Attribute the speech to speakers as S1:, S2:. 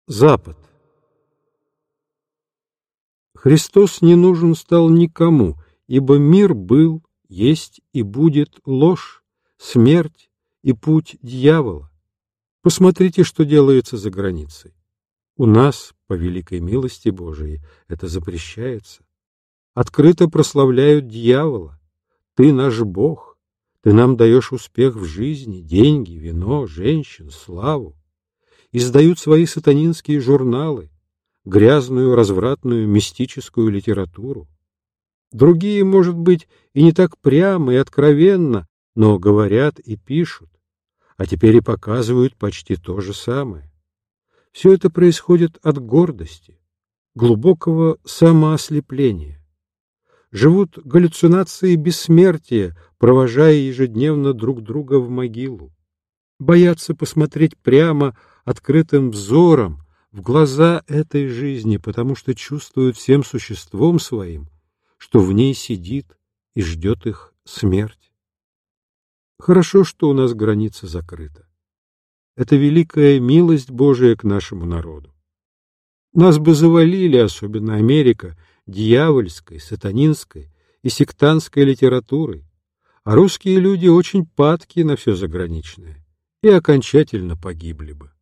S1: Запад. Христос не нужен стал никому, ибо мир был, есть и будет ложь, смерть и путь дьявола. Посмотрите, что делается за границей. У нас, по великой милости Божией, это запрещается. Открыто прославляют дьявола. Ты наш Бог, ты нам даешь успех в жизни, деньги, вино, женщин, славу. Издают свои сатанинские журналы, грязную, развратную, мистическую литературу. Другие, может быть, и не так прямо и откровенно, но говорят и пишут, а теперь и показывают почти то же самое. Все это происходит от гордости, глубокого самоослепления. Живут галлюцинации бессмертия, провожая ежедневно друг друга в могилу. Боятся посмотреть прямо, открытым взором, в глаза этой жизни, потому что чувствуют всем существом своим, что в ней сидит и ждет их смерть. Хорошо, что у нас граница закрыта. Это великая милость Божия к нашему народу. Нас бы завалили, особенно Америка, дьявольской, сатанинской и сектантской литературой, а русские люди очень падки на все заграничное и окончательно погибли бы.